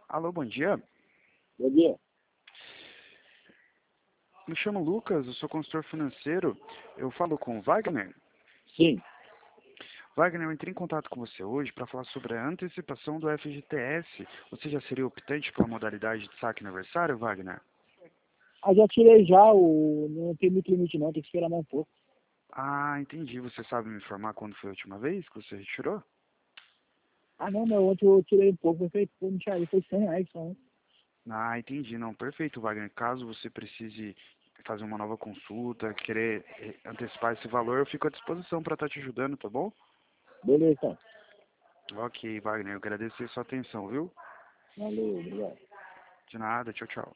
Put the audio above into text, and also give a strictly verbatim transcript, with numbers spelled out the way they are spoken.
Alô, bom dia. Bom dia. Me chamo Lucas, eu sou consultor financeiro. Eu falo com o Wagner. Sim. Wagner, eu entrei em contato com você hoje para falar sobre a antecipação do F G T S. Você já seria optante pela modalidade de saque aniversário, Wagner? Ah, já tirei já, o... não tem muito limite não, tem que esperar mais um pouco. Ah, entendi. Você sabe me informar quando foi a última vez que você retirou? Ah não, meu, ontem eu tirei um pouco, foi, foi, não tinha- foi cem reais só, né? Ah, entendi. Não, perfeito, Wagner. Caso você precise fazer uma nova consulta, querer eh, antecipar esse valor, eu fico à disposição para estar te ajudando, tá bom? Beleza, então. Ok, Wagner, eu agradeço a sua atenção, viu? Valeu, obrigado. De nada, tchau, tchau.